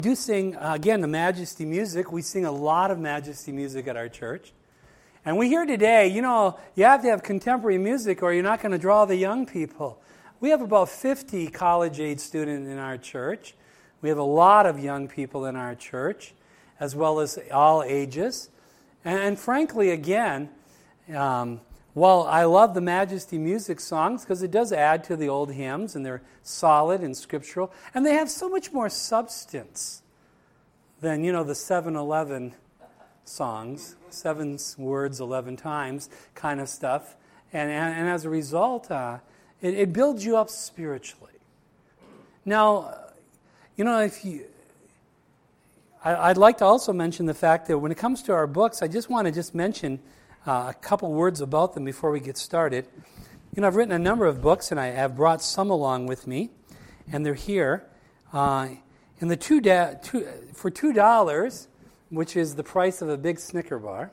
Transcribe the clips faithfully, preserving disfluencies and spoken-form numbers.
do sing, uh, again, the Majesty music. We sing a lot of Majesty music at our church. And we hear today, you know, you have to have contemporary music or you're not going to draw the young people. We have about fifty college-age students in our church. We have a lot of young people in our church, as well as all ages. And, and frankly, again, um, while I love the Majesty music songs because it does add to the old hymns and they're solid and scriptural, and they have so much more substance than, you know, the seven eleven songs, seven words eleven times kind of stuff. And, and, and as a result, uh, it, it builds you up spiritually. Now, you know, if you, I, I'd like to also mention the fact that when it comes to our books, I just want to just mention Uh, a couple words about them before we get started. You know, I've written a number of books, and I have brought some along with me, and they're here. Uh, and the two, da- two for two dollars, which is the price of a big Snicker bar,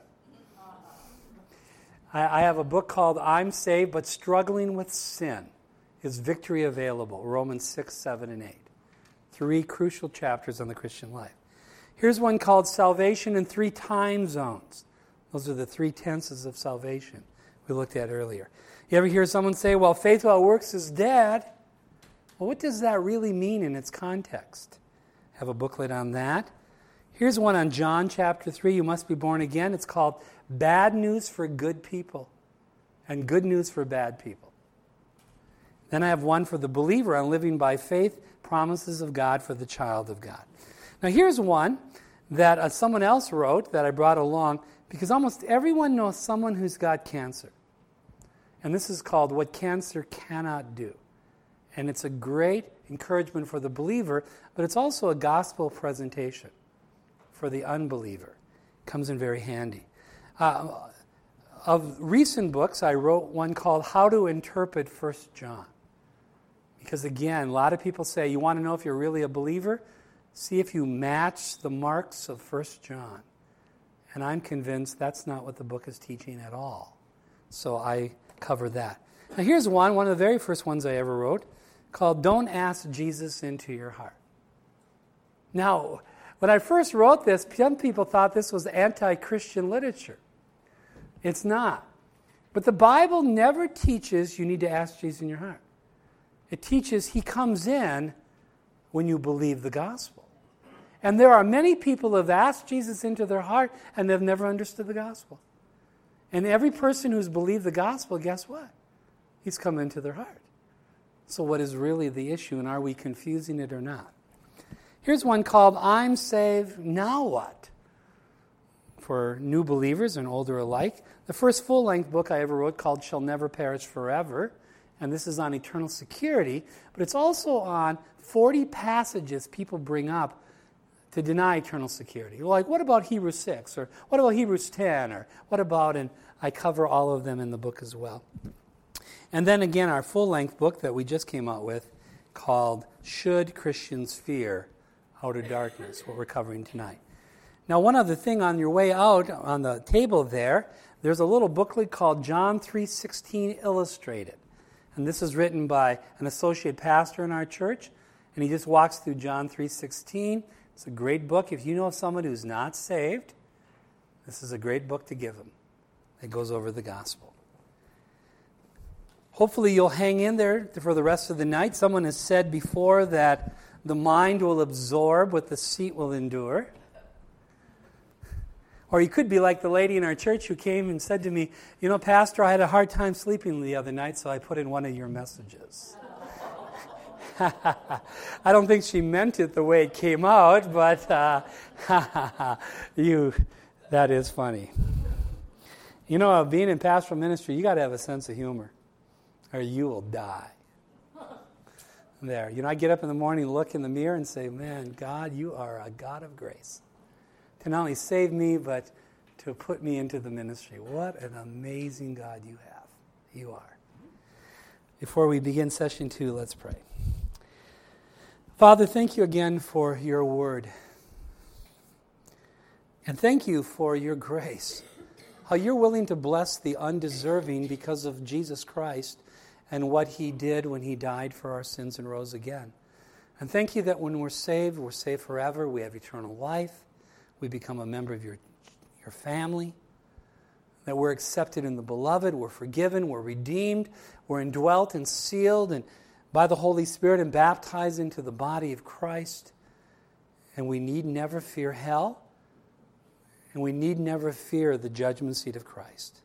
I, I have a book called "I'm Saved but Struggling with Sin: Is Victory Available?" Romans six, seven, and eight. Three crucial chapters on the Christian life. Here's one called "Salvation in Three Time Zones." Those are the three tenses of salvation we looked at earlier. You ever hear someone say, well, faith without works is dead? Well, what does that really mean in its context? I have a booklet on that. Here's one on John chapter three, You Must Be Born Again. It's called Bad News for Good People and Good News for Bad People. Then I have one for the believer on living by faith, promises of God for the child of God. Now here's one that uh, someone else wrote that I brought along, because almost everyone knows someone who's got cancer. And this is called What Cancer Cannot Do. And it's a great encouragement for the believer, but it's also a gospel presentation for the unbeliever. It comes in very handy. Uh, of recent books, I wrote one called How to Interpret First John. Because again, a lot of people say, you want to know if you're really a believer? See if you match the marks of First John. And I'm convinced that's not what the book is teaching at all. So I cover that. Now here's one, one of the very first ones I ever wrote, called Don't Ask Jesus Into Your Heart. Now, when I first wrote this, some people thought this was anti-Christian literature. It's not. But the Bible never teaches you need to ask Jesus in your heart. It teaches he comes in when you believe the gospel. And there are many people who have asked Jesus into their heart and they've never understood the gospel. And every person who's believed the gospel, guess what? He's come into their heart. So what is really the issue, and are we confusing it or not? Here's one called I'm Saved, Now What? For new believers and older alike. The first full-length book I ever wrote called Shall Never Perish Forever. And this is on eternal security. But it's also on forty passages people bring up to deny eternal security. Like, what about Hebrews six? Or what about Hebrews ten? Or what about, and I cover all of them in the book as well. And then again, our full-length book that we just came out with called Should Christians Fear Outer Darkness, what we're covering tonight. Now, one other thing on your way out, on the table there, there's a little booklet called John three sixteen Illustrated. And this is written by an associate pastor in our church. And he just walks through John three sixteen. It's a great book. If you know someone who's not saved, this is a great book to give them. It goes over the gospel. Hopefully you'll hang in there for the rest of the night. Someone has said before that the mind will absorb what the seat will endure. Or you could be like the lady in our church who came and said to me, you know, Pastor, I had a hard time sleeping the other night, so I put in one of your messages. I don't think she meant it the way it came out, but uh, you, that is funny. You know, being in pastoral ministry, you got to have a sense of humor, or you will die. There, you know, I get up in the morning, look in the mirror, and say, man, God, you are a God of grace. To not only save me, but to put me into the ministry. What an amazing God you have. You are. Before we begin session two, let's pray. Father, thank you again for your word. And thank you for your grace. How you're willing to bless the undeserving because of Jesus Christ and what he did when he died for our sins and rose again. And thank you that when we're saved, we're saved forever. We have eternal life. We become a member of your, your family. That we're accepted in the beloved. We're forgiven. We're redeemed. We're indwelt and sealed and by the Holy Spirit and baptized into the body of Christ. And we need never fear hell. And we need never fear the judgment seat of Christ.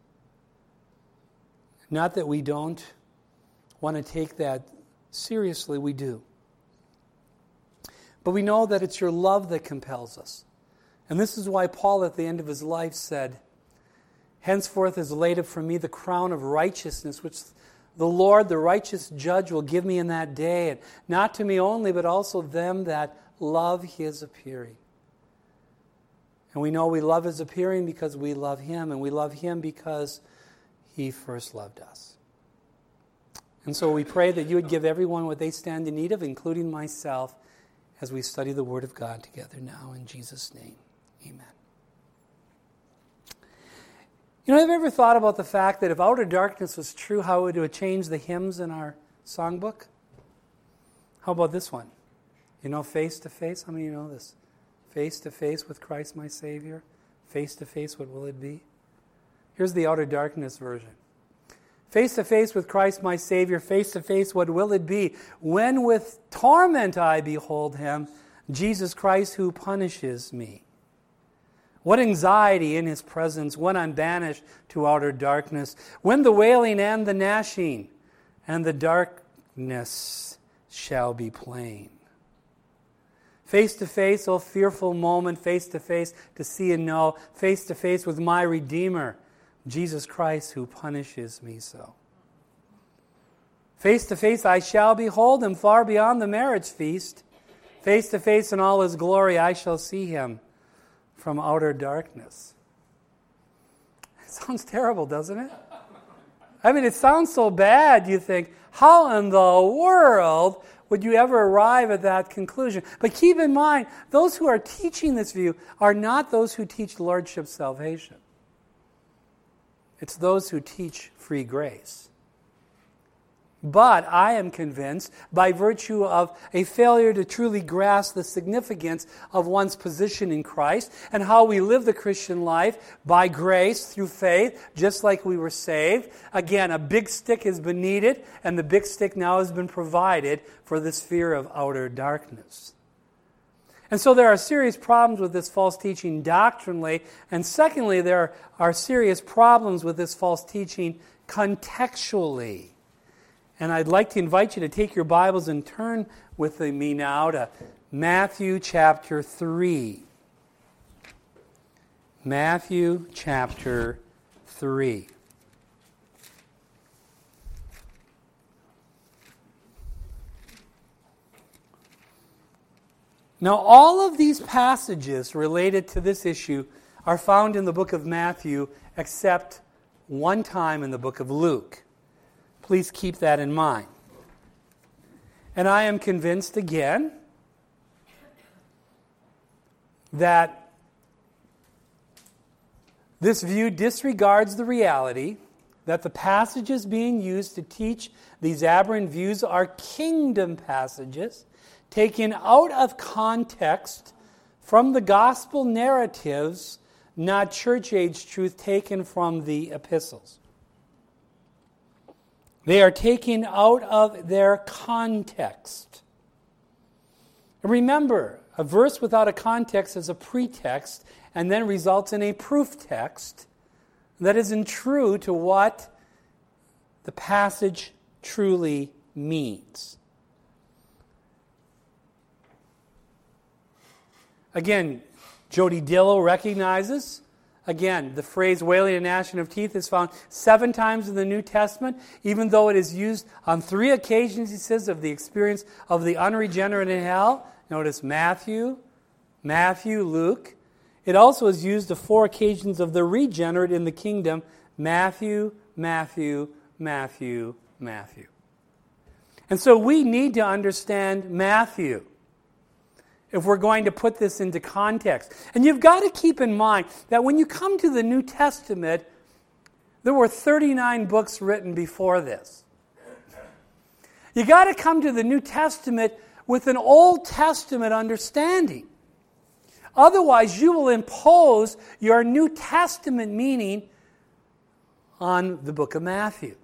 Not that we don't want to take that seriously, we do. But we know that it's your love that compels us. And this is why Paul at the end of his life said, henceforth is laid up for me the crown of righteousness, which the Lord, the righteous judge, will give me in that day, and not to me only, but also them that love his appearing. And we know we love his appearing because we love him, and we love him because he first loved us. And so we pray that you would give everyone what they stand in need of, including myself, as we study the Word of God together now. In Jesus' name, amen. You know, have you ever thought about the fact that if outer darkness was true, how it would change the hymns in our songbook? How about this one? You know, face to face? How many of you know this? Face to face with Christ my Savior. Face to face, what will it be? Here's the outer darkness version. Face to face with Christ my Savior, face to face, what will it be? When with torment I behold him, Jesus Christ who punishes me. What anxiety in his presence when I'm banished to outer darkness, when the wailing and the gnashing and the darkness shall be plain. Face to face, oh fearful moment, face to face to see and know, face to face with my Redeemer, Jesus Christ who punishes me so. Face to face I shall behold him far beyond the marriage feast. Face to face in all his glory I shall see him from outer darkness. It sounds terrible, doesn't it? I mean, it sounds so bad, you think, how in the world would you ever arrive at that conclusion? But keep in mind, those who are teaching this view are not those who teach lordship salvation. It's those who teach free grace. But I am convinced, by virtue of a failure to truly grasp the significance of one's position in Christ and how we live the Christian life by grace through faith, just like we were saved. Again, a big stick has been needed, and the big stick now has been provided for the sphere of outer darkness. And so there are serious problems with this false teaching doctrinally, and secondly, there are serious problems with this false teaching contextually. And I'd like to invite you to take your Bibles and turn with me now to Matthew chapter three. Matthew chapter three. Now, all of these passages related to this issue are found in the book of Matthew, except one time in the book of Luke. Please keep that in mind. And I am convinced again that this view disregards the reality that the passages being used to teach these aberrant views are kingdom passages taken out of context from the gospel narratives, not church-age truth taken from the epistles. They are taken out of their context. Remember, a verse without a context is a pretext and then results in a proof text that isn't true to what the passage truly means. Again, Jody Dillow recognizes, again, the phrase wailing and gnashing of teeth is found seven times in the New Testament, even though it is used on three occasions, he says, of the experience of the unregenerate in hell. Notice Matthew, Matthew, Luke. It also is used on four occasions of the regenerate in the kingdom, Matthew, Matthew, Matthew, Matthew. And so we need to understand Matthew if we're going to put this into context. And you've got to keep in mind that when you come to the New Testament, there were thirty-nine books written before this. You got to come to the New Testament with an Old Testament understanding. Otherwise, you will impose your New Testament meaning on the book of Matthew.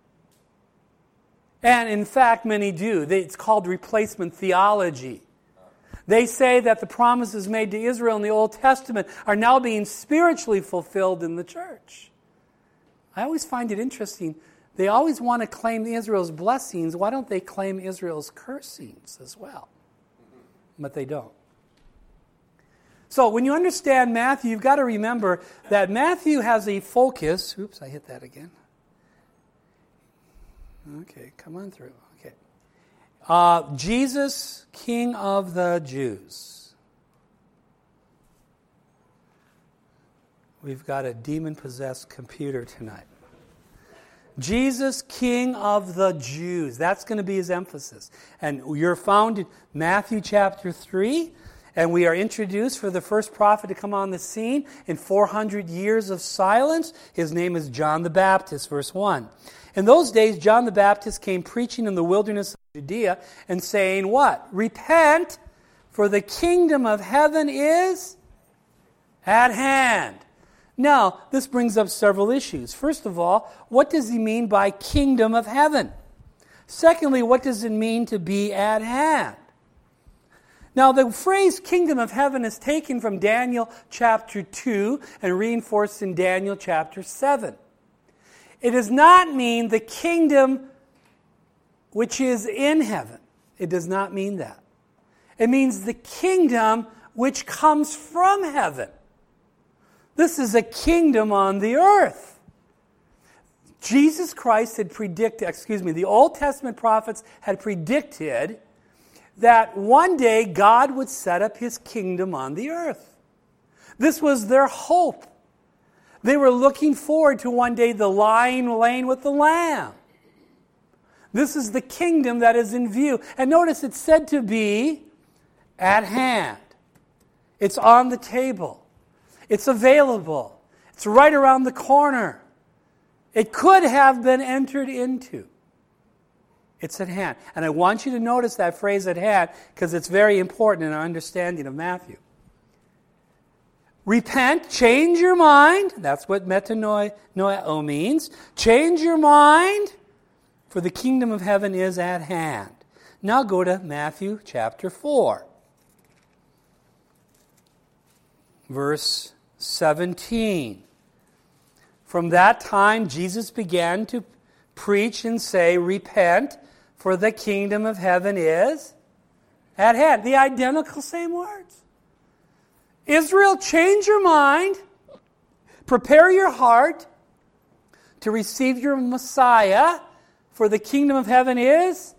And in fact, many do. It's called replacement theology. They say that the promises made to Israel in the Old Testament are now being spiritually fulfilled in the church. I always find it interesting. They always want to claim Israel's blessings. Why don't they claim Israel's cursings as well? But they don't. So when you understand Matthew, you've got to remember that Matthew has a focus. Oops, I hit that again. Okay, come on through. Okay. Uh, Jesus, King of the Jews. We've got a demon-possessed computer tonight. Jesus, King of the Jews. That's going to be his emphasis. And you're found in Matthew chapter three. And we are introduced for the first prophet to come on the scene in four hundred years of silence. His name is John the Baptist, verse one. In those days, John the Baptist came preaching in the wilderness of Judea and saying what? Repent, for the kingdom of heaven is at hand. Now, this brings up several issues. First of all, what does he mean by kingdom of heaven? Secondly, what does it mean to be at hand? Now, the phrase kingdom of heaven is taken from Daniel chapter two and reinforced in Daniel chapter seven. It does not mean the kingdom which is in heaven. It does not mean that. It means the kingdom which comes from heaven. This is a kingdom on the earth. Jesus Christ had predicted, excuse me, the Old Testament prophets had predicted that one day God would set up his kingdom on the earth. This was their hope. They were looking forward to one day the lion laying with the lamb. This is the kingdom that is in view. And notice it's said to be at hand. It's on the table. It's available. It's right around the corner. It could have been entered into. It's at hand. And I want you to notice that phrase at hand because it's very important in our understanding of Matthew. Repent, change your mind. That's what metanoeo means. Change your mind, for the kingdom of heaven is at hand. Now go to Matthew chapter four. Verse seventeen. From that time Jesus began to preach and say, repent, for the kingdom of heaven is at hand. The identical same words. Israel, change your mind. Prepare your heart to receive your Messiah, for the kingdom of heaven is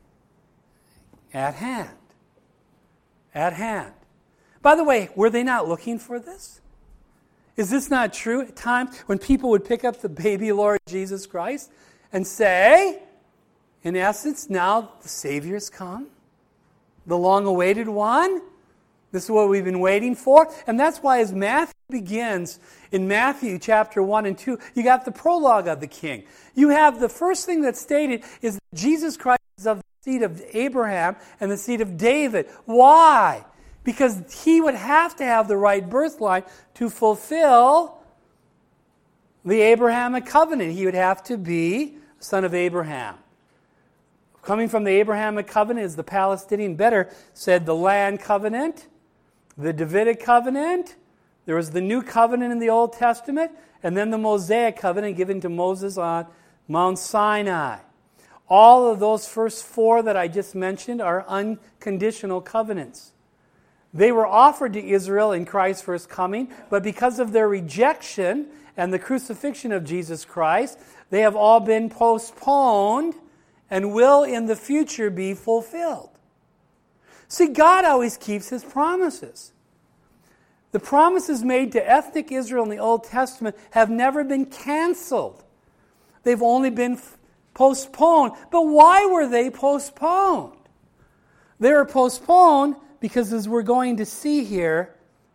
at hand. At hand. By the way, were they not looking for this? Is this not true at times when people would pick up the baby Lord Jesus Christ and say, in essence, now the Savior has come, the long-awaited one? This is what we've been waiting for. And that's why as Matthew begins, in Matthew chapter one and two, you got the prologue of the king. You have the first thing that's stated is that Jesus Christ is of the seed of Abraham and the seed of David. Why? Because he would have to have the right birth line to fulfill the Abrahamic covenant. He would have to be a son of Abraham. Coming from the Abrahamic covenant is the Palestinian, better said, the land covenant, the Davidic covenant. There was the new covenant in the Old Testament, and then the Mosaic covenant given to Moses on Mount Sinai. All of those first four that I just mentioned are unconditional covenants. They were offered to Israel in Christ's first coming, but because of their rejection and the crucifixion of Jesus Christ, they have all been postponed and will in the future be fulfilled. See, God always keeps his promises. The promises made to ethnic Israel in the Old Testament have never been canceled. They've only been f- postponed. But why were they postponed? They were postponed because, as we're going to see here,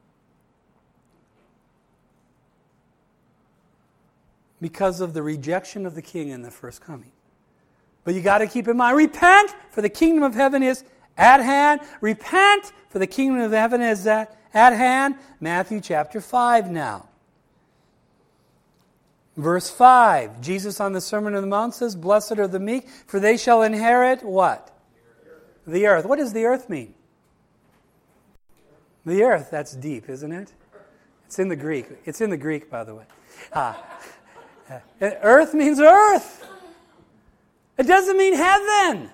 because of the rejection of the king in the first coming. But you got to keep in mind, repent, for the kingdom of heaven is At hand, repent, for the kingdom of heaven is at, at hand. Matthew chapter five now. Verse five, Jesus on the Sermon on the Mount says, blessed are the meek, for they shall inherit what? The earth. What does the earth mean? The earth, that's deep, isn't it? It's in the Greek. It's in the Greek, by the way. Ah. Earth means earth. It doesn't mean heaven.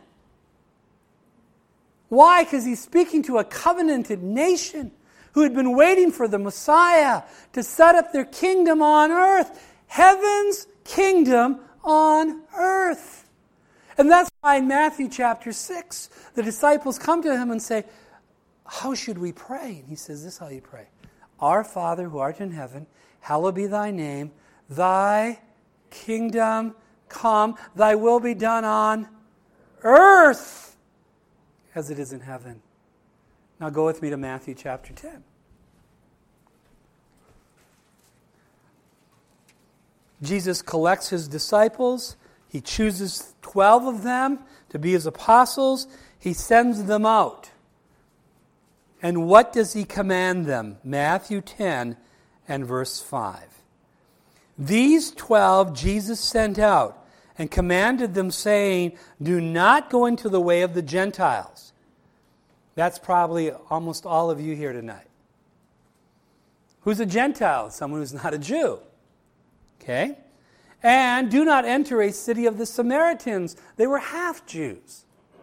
Why? Because he's speaking to a covenanted nation who had been waiting for the Messiah to set up their kingdom on earth. Heaven's kingdom on earth. And that's why in Matthew chapter six, the disciples come to him and say, how should we pray? And he says, this is how you pray. Our Father who art in heaven, hallowed be thy name. Thy kingdom come. Thy will be done on earth as it is in heaven. Now go with me to Matthew chapter ten. Jesus collects his disciples. He chooses twelve of them to be his apostles. He sends them out. And what does he command them? Matthew ten and verse five. These twelve Jesus sent out and commanded them, saying, do not go into the way of the Gentiles. That's probably almost all of you here tonight. Who's a Gentile? Someone who's not a Jew. Okay? And do not enter a city of the Samaritans. They were half Jews.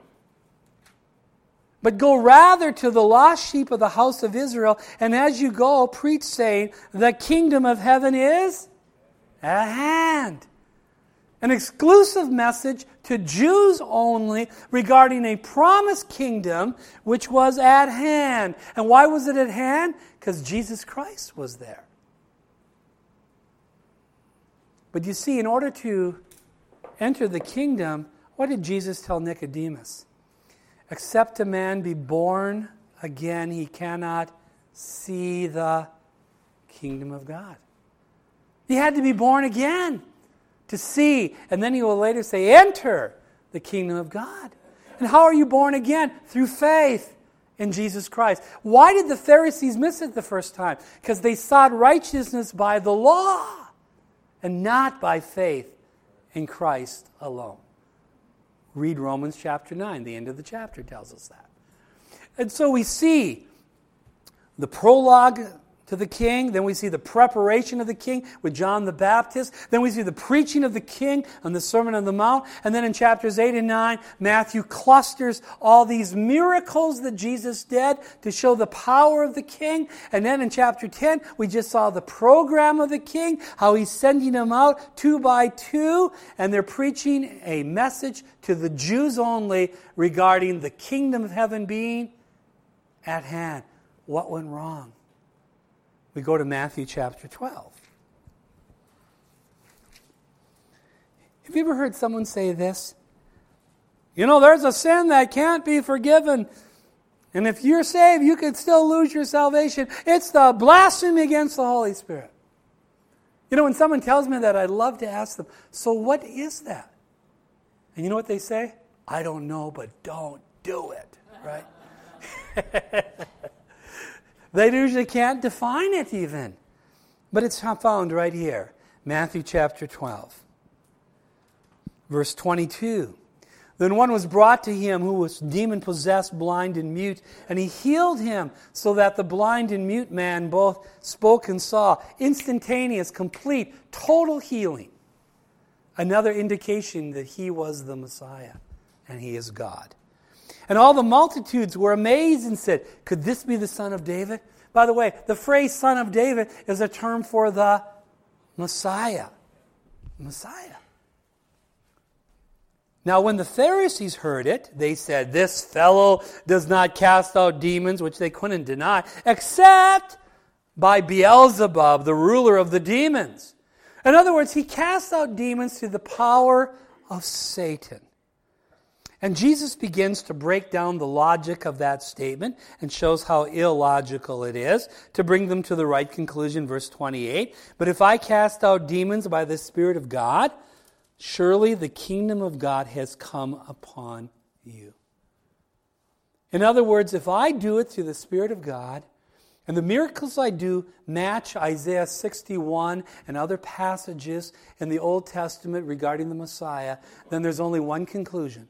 But go rather to the lost sheep of the house of Israel, and as you go, preach, saying, the kingdom of heaven is at hand. An exclusive message to Jews only regarding a promised kingdom which was at hand. And why was it at hand? Because Jesus Christ was there. But you see, in order to enter the kingdom, what did Jesus tell Nicodemus? Except a man be born again, he cannot see the kingdom of God. He had to be born again to see. And then he will later say, enter the kingdom of God. And how are you born again? Through faith in Jesus Christ. Why did the Pharisees miss it the first time? Because they sought righteousness by the law and not by faith in Christ alone. Read Romans chapter nine. The end of the chapter tells us that. And so we see the prologue to the king. Then we see the preparation of the king with John the Baptist. Then we see the preaching of the king on the Sermon on the Mount. And then in chapters eight and nine, Matthew clusters all these miracles that Jesus did to show the power of the king. And then in chapter ten, we just saw the program of the king, how he's sending them out two by two, and they're preaching a message to the Jews only regarding the kingdom of heaven being at hand. What went wrong? We go to Matthew chapter twelve. Have you ever heard someone say this? You know, there's a sin that can't be forgiven. And if you're saved, you could still lose your salvation. It's the blasphemy against the Holy Spirit. You know, when someone tells me that, I love to ask them, so what is that? And you know what they say? I don't know, but don't do it. Right? They usually can't define it even. But it's found right here. Matthew chapter twelve. Verse twenty-two. Then one was brought to him who was demon-possessed, blind and mute, and he healed him so that the blind and mute man both spoke and saw. Instantaneous, complete, total healing. Another indication that he was the Messiah and he is God. And all the multitudes were amazed and said, could this be the Son of David? By the way, the phrase Son of David is a term for the Messiah. Messiah. Now, when the Pharisees heard it, they said, this fellow does not cast out demons, which they couldn't deny, except by Beelzebub, the ruler of the demons. In other words, he cast out demons through the power of Satan. And Jesus begins to break down the logic of that statement and shows how illogical it is to bring them to the right conclusion. Verse twenty-eight, but if I cast out demons by the Spirit of God, surely the kingdom of God has come upon you. In other words, if I do it through the Spirit of God, and the miracles I do match Isaiah sixty-one and other passages in the Old Testament regarding the Messiah, then there's only one conclusion.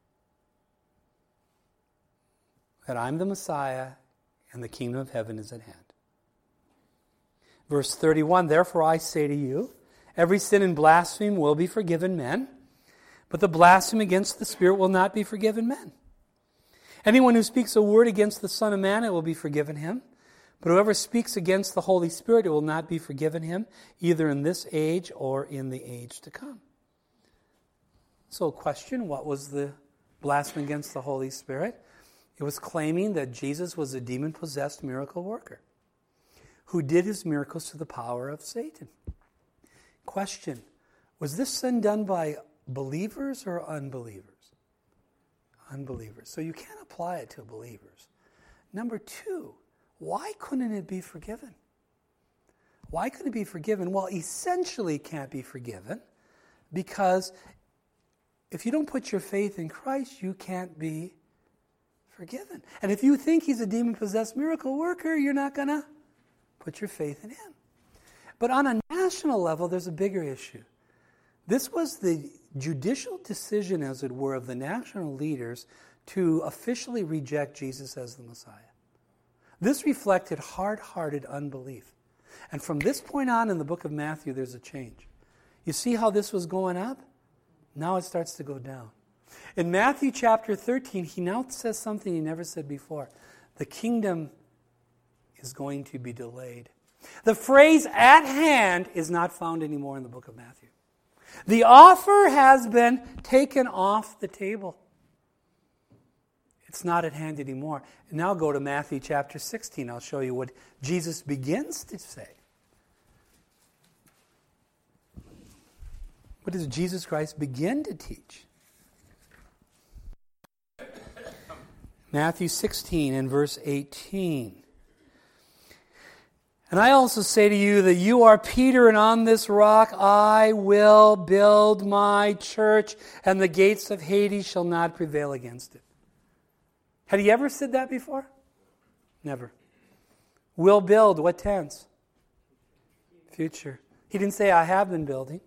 That I'm the Messiah and the kingdom of heaven is at hand. Verse thirty-one, therefore I say to you, every sin and blasphemy will be forgiven men, but the blasphemy against the Spirit will not be forgiven men. Anyone who speaks a word against the Son of Man, it will be forgiven him. But whoever speaks against the Holy Spirit, it will not be forgiven him, either in this age or in the age to come. So, question, what was the blasphemy against the Holy Spirit? It was claiming that Jesus was a demon-possessed miracle worker who did his miracles to the power of Satan. Question, was this sin done by believers or unbelievers? Unbelievers. So you can't apply it to believers. Number two, why couldn't it be forgiven? Why couldn't it be forgiven? Well, essentially it can't be forgiven because if you don't put your faith in Christ, you can't be forgiven. And if you think he's a demon-possessed miracle worker, you're not going to put your faith in him. But on a national level, there's a bigger issue. This was the judicial decision, as it were, of the national leaders to officially reject Jesus as the Messiah. This reflected hard-hearted unbelief. And from this point on in the book of Matthew, there's a change. You see how this was going up? Now it starts to go down. In Matthew chapter thirteen, he now says something he never said before. The kingdom is going to be delayed. The phrase at hand is not found anymore in the book of Matthew. The offer has been taken off the table. It's not at hand anymore. And now go to Matthew chapter sixteen. I'll show you what Jesus begins to say. What does Jesus Christ begin to teach? Matthew sixteen and verse eighteen. And I also say to you that you are Peter, and on this rock I will build my church, and the gates of Hades shall not prevail against it. Had he ever said that before? Never. Will build, what tense? Future. He didn't say, I have been building.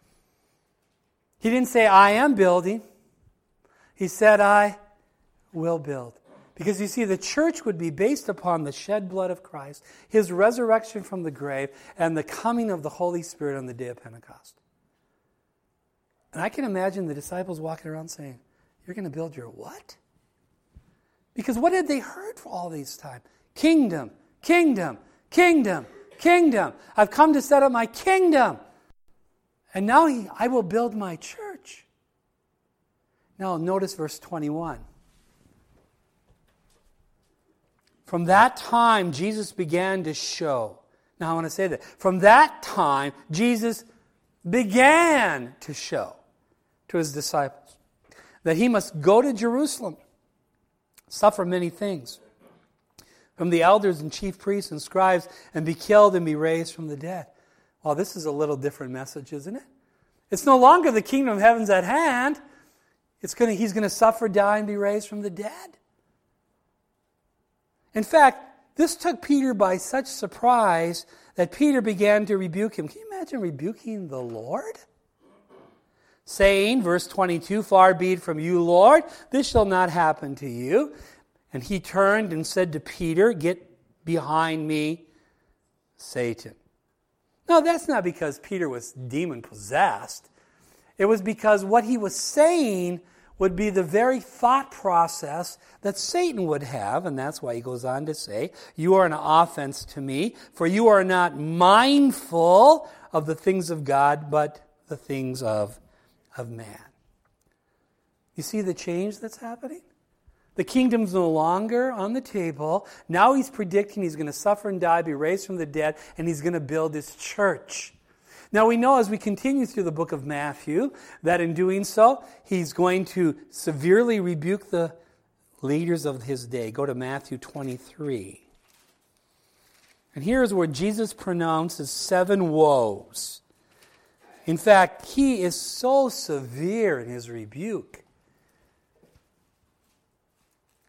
He didn't say, I am building. He said, I will build. Because you see, the church would be based upon the shed blood of Christ, his resurrection from the grave, and the coming of the Holy Spirit on the day of Pentecost. And I can imagine the disciples walking around saying, you're going to build your what? Because what had they heard for all this time? Kingdom, kingdom, kingdom, kingdom. I've come to set up my kingdom. And now he, I will build my church. Now notice verse twenty-one. From that time, Jesus began to show. Now I want to say that. From that time, Jesus began to show to his disciples that he must go to Jerusalem, suffer many things from the elders and chief priests and scribes, and be killed and be raised from the dead. Well, this is a little different message, isn't it? It's no longer the kingdom of heaven's at hand. It's going to, he's going to suffer, die, and be raised from the dead. In fact, this took Peter by such surprise that Peter began to rebuke him. Can you imagine rebuking the Lord? Saying, verse twenty-two, far be it from you, Lord, this shall not happen to you. And he turned and said to Peter, get behind me, Satan. No, that's not because Peter was demon-possessed. It was because what he was saying would be the very thought process that Satan would have, and that's why he goes on to say, you are an offense to me, for you are not mindful of the things of God, but the things of, of man. You see the change that's happening? The kingdom's no longer on the table. Now he's predicting he's going to suffer and die, be raised from the dead, and he's going to build his church. Now we know as we continue through the book of Matthew that in doing so, he's going to severely rebuke the leaders of his day. Go to Matthew twenty-three. And here's where Jesus pronounces seven woes. In fact, he is so severe in his rebuke.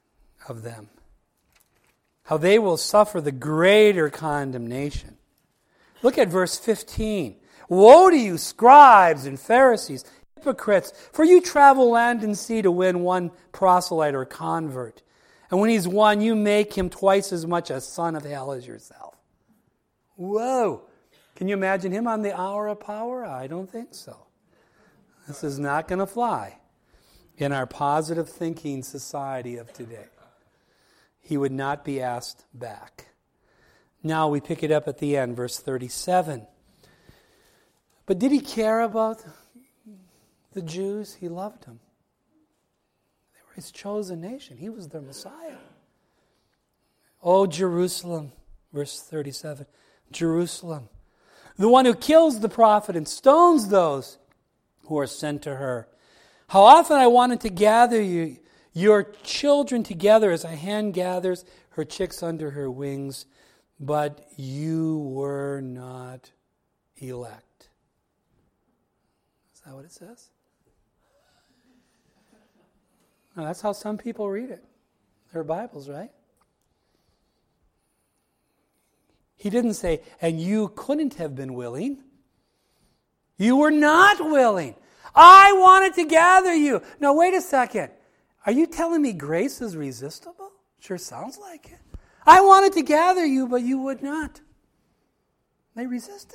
of them. How they will suffer the greater condemnation. Look at verse fifteen. Woe to you, scribes and Pharisees, hypocrites, for you travel land and sea to win one proselyte or convert. And when he's won, you make him twice as much a son of hell as yourself. Whoa! Can you imagine him on the hour of power? I don't think so. This is not going to fly in our positive thinking society of today. He would not be asked back. Now we pick it up at the end, verse thirty-seven. But did he care about the Jews? He loved them. They were his chosen nation. He was their Messiah. Oh, Jerusalem, verse thirty-seven. Jerusalem, the one who kills the prophet and stones those who are sent to her. How often I wanted to gather you, your children together as a hen gathers her chicks under her wings, but you were not elect. Is that what it says? No, that's how some people read it. Their Bibles, right? He didn't say, and you couldn't have been willing. You were not willing. I wanted to gather you. No, wait a second. Are you telling me grace is resistible? Sure sounds like it. I wanted to gather you, but you would not. They resisted.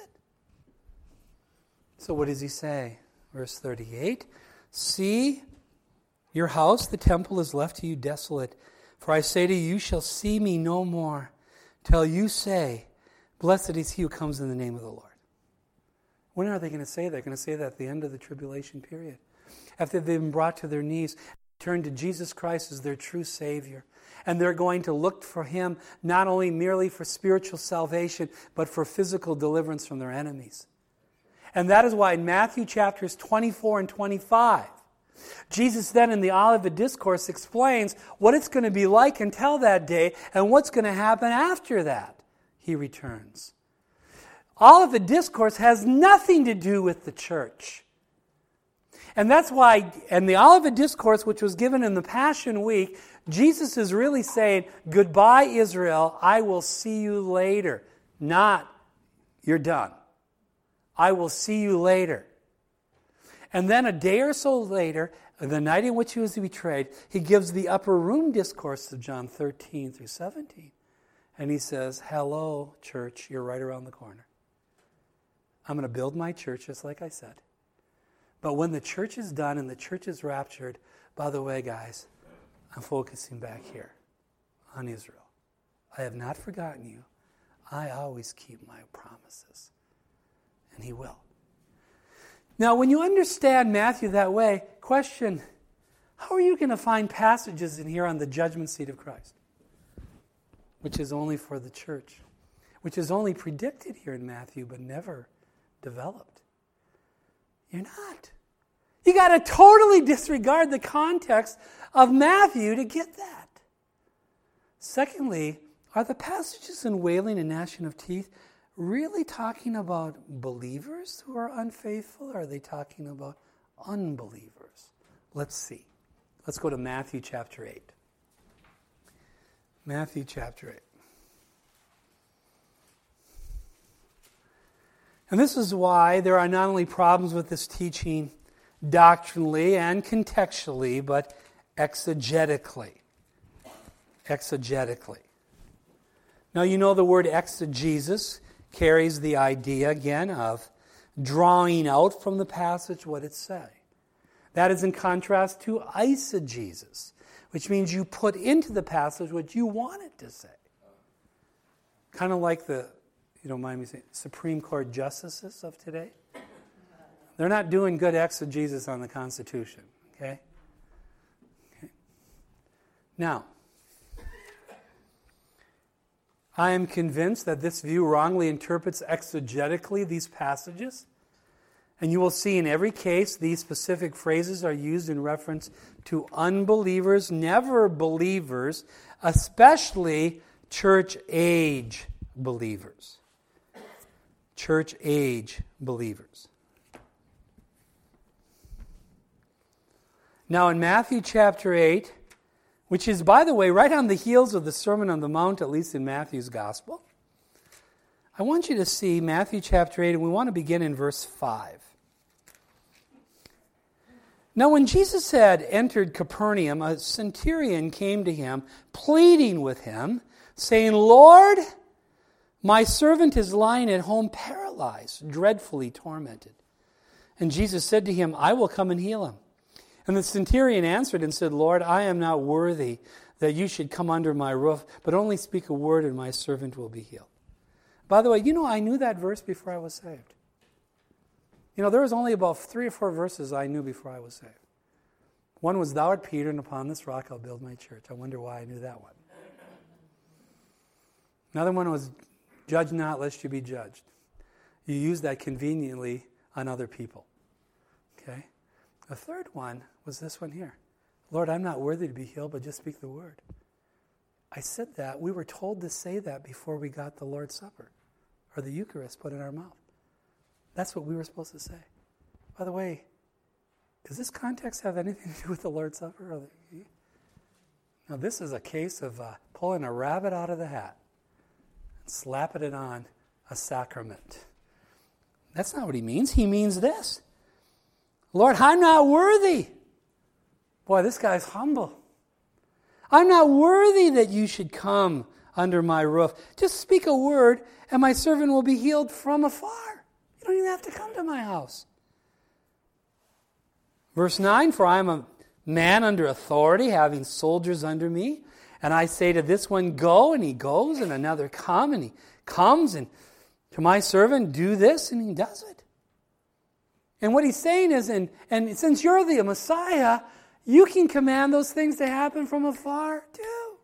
So what does he say? Verse thirty-eight. See, your house, the temple, is left to you desolate. For I say to you, you shall see me no more, till you say, blessed is he who comes in the name of the Lord. When are they going to say that? They're going to say that at the end of the tribulation period. After they've been brought to their knees, turn to Jesus Christ as their true Savior. And they're going to look for him not only merely for spiritual salvation, but for physical deliverance from their enemies. And that is why in Matthew chapters twenty-four and twenty-five, Jesus then in the Olivet Discourse explains what it's going to be like until that day and what's going to happen after that he returns. Olivet Discourse has nothing to do with the church. And that's why, in the Olivet Discourse, which was given in the Passion Week, Jesus is really saying, goodbye, Israel, I will see you later. Not, you're done. I will see you later. And then a day or so later, the night in which he was betrayed, he gives the upper room discourse of John thirteen through seventeen. And he says, hello, church, you're right around the corner. I'm going to build my church, just like I said. But when the church is done and the church is raptured, by the way, guys, I'm focusing back here on Israel. I have not forgotten you. I always keep my promises. And he will. Now, when you understand Matthew that way, question, how are you going to find passages in here on the judgment seat of Christ? Which is only for the church. Which is only predicted here in Matthew, but never developed. You're not. You got to totally disregard the context of Matthew to get that. Secondly, are the passages in wailing and gnashing of teeth really talking about believers who are unfaithful, or are they talking about unbelievers? Let's see. Let's go to Matthew chapter eight. Matthew chapter eight. And this is why there are not only problems with this teaching doctrinally and contextually, but exegetically. Exegetically. Now you know the word exegesis carries the idea, again, of drawing out from the passage what it's saying. That is in contrast to eisegesis, which means you put into the passage what you want it to say. Kind of like the, you don't mind me saying, Supreme Court justices of today. They're not doing good exegesis on the Constitution, okay? okay? Now, I am convinced that this view wrongly interprets exegetically these passages. And you will see in every case these specific phrases are used in reference to unbelievers, never believers, especially church age believers. Church age believers. Now in Matthew chapter eight, which is, by the way, right on the heels of the Sermon on the Mount, at least in Matthew's Gospel. I want you to see Matthew chapter eight, and we want to begin in verse five. Now, when Jesus had entered Capernaum, a centurion came to him, pleading with him, saying, Lord, my servant is lying at home paralyzed, dreadfully tormented. And Jesus said to him, I will come and heal him. And the centurion answered and said, Lord, I am not worthy that you should come under my roof, but only speak a word and my servant will be healed. By the way, you know, I knew that verse before I was saved. You know, there was only about three or four verses I knew before I was saved. One was, Thou art Peter, and upon this rock I'll build my church. I wonder why I knew that one. Another one was, Judge not, lest you be judged. You use that conveniently on other people. Okay? The third one was this one here. Lord, I'm not worthy to be healed, but just speak the word. I said that. We were told to say that before we got the Lord's Supper, or the Eucharist put in our mouth. That's what we were supposed to say. By the way, does this context have anything to do with the Lord's Supper? Or the... Now, this is a case of uh, pulling a rabbit out of the hat and slapping it on a sacrament. That's not what he means. He means this. Lord, I'm not worthy. Boy, this guy's humble. I'm not worthy that you should come under my roof. Just speak a word, and my servant will be healed from afar. You don't even have to come to my house. Verse nine, for I am a man under authority, having soldiers under me. And I say to this one, go, and he goes, and another, come, and he comes, and to my servant, do this, and he does it. And what he's saying is, and, and since you're the Messiah, you can command those things to happen from afar too.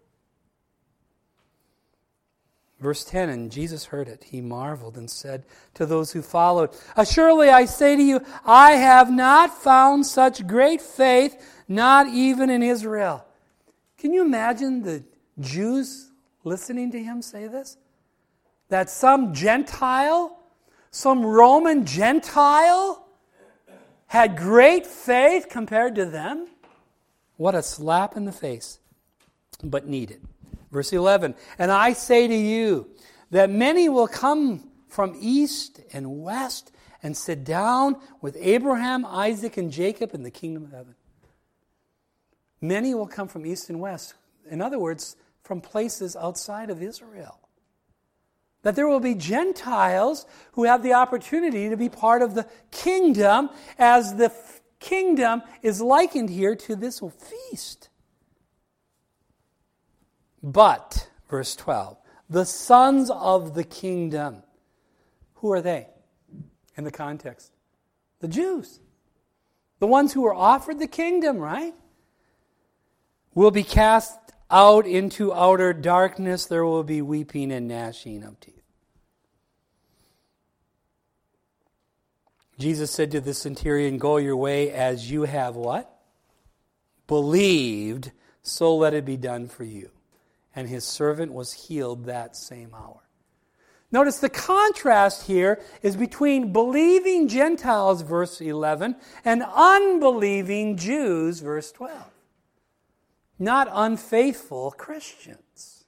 Verse ten, and Jesus heard it. He marveled and said to those who followed, Assuredly I say to you, I have not found such great faith, not even in Israel. Can you imagine the Jews listening to him say this? That some Gentile, some Roman Gentile, had great faith compared to them? What a slap in the face, but needed. Verse eleven, and I say to you that many will come from east and west and sit down with Abraham, Isaac, and Jacob in the kingdom of heaven. Many will come from east and west. In other words, from places outside of Israel. That there will be Gentiles who have the opportunity to be part of the kingdom, as the f- kingdom is likened here to this feast. But, verse twelve, the sons of the kingdom, who are they in the context? The Jews. The ones who were offered the kingdom, right? Will be cast out into outer darkness. There will be weeping and gnashing of teeth. Jesus said to the centurion, go your way as you have what? Believed, so let it be done for you. And his servant was healed that same hour. Notice the contrast here is between believing Gentiles, verse eleven, and unbelieving Jews, verse twelve. Not unfaithful Christians.